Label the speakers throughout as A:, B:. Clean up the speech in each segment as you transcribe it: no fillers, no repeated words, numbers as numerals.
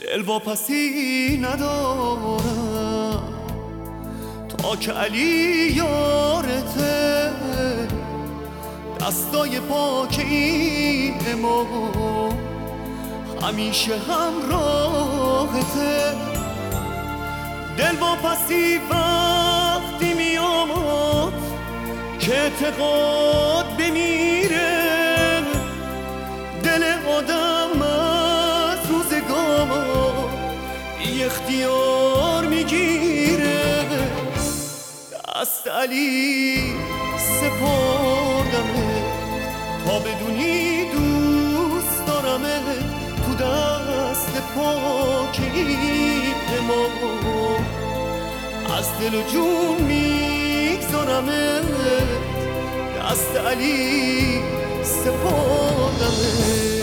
A: دل واپسی ندارم تا که علی یارته، دستای پاک این امام همیشه همراهته. دل واپسی وقتی میاد که اعتقاد بمیره، دل آدم از روزگار بی اختیار میگیره. دست علی سپردمه تا بدونی دوست دارمه، تو دست پاک این امام از دل و جون میگذارمه. دست علی سپردمه.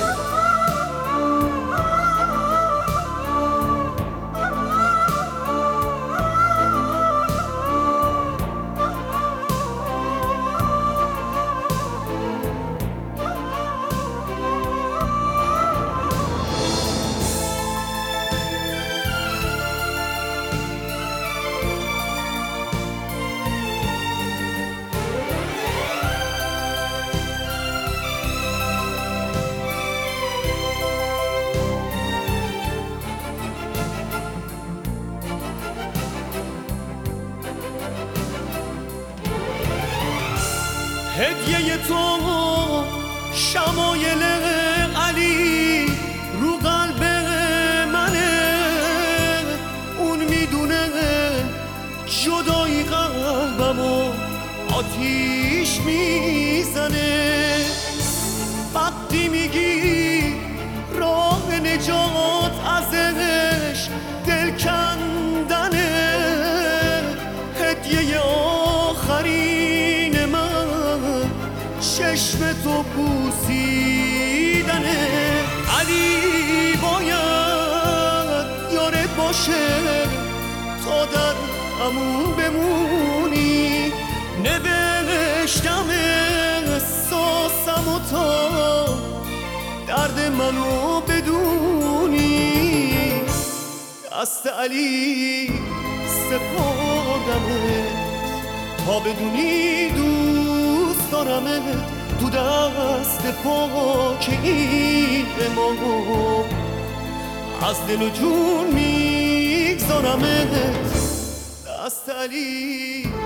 A: هدیه تو شمایل علی رو قلب منه، اون میدونه جدایی قلبمو آتیش میزنه. وقتی میگی راه نجات ازش دل کندنه، هدیه آخرین من چشم تو بوسیدنه. علی باید یارت باشه تا در همون بمونی، نوشتم احساسم و تا درد منو بدونی. دست علی سپردمه تا بدونی دوست دارمه، تو دست پاک این امام از دل و جون میگذارمه. دست علی